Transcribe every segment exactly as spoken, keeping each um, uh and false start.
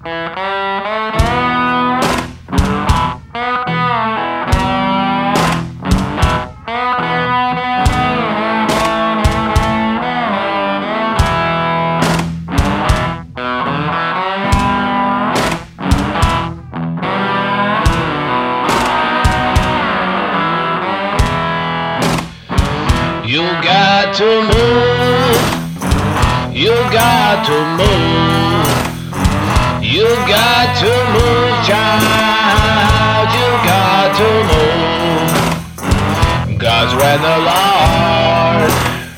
You got to move, you got to move, you got to move, child, you got to move. 'Cause when the Lord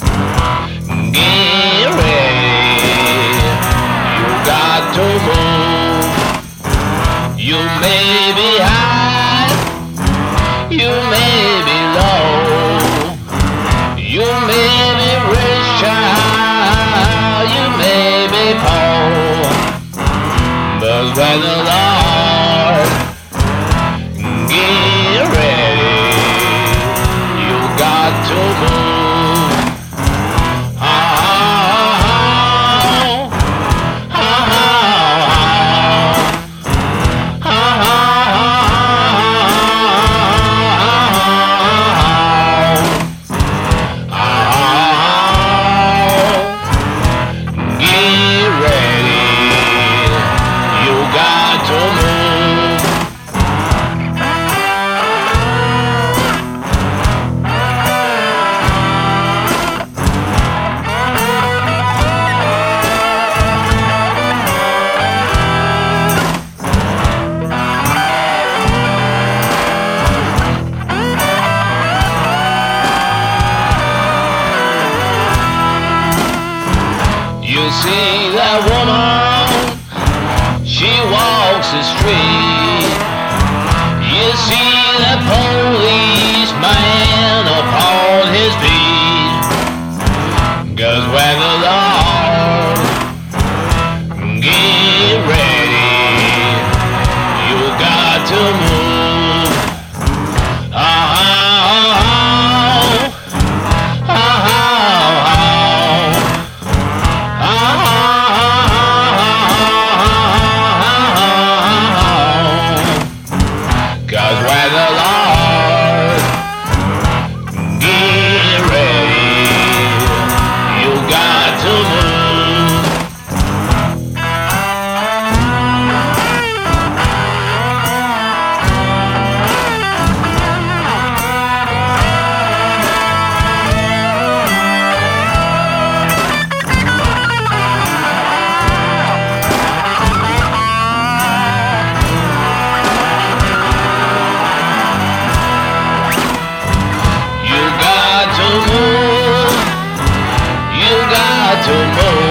get ready, you got to move. You may be high, you may be low, you may be rich, child, you may be poor, but when the Lord get ready, you got to move. Oh, oh, oh, oh, oh, you see that woman, she walks the street. You see that policeman upon his beat. 'Cause when the Lord get ready, you got to move. Oh, oh, oh, oh, you got to move.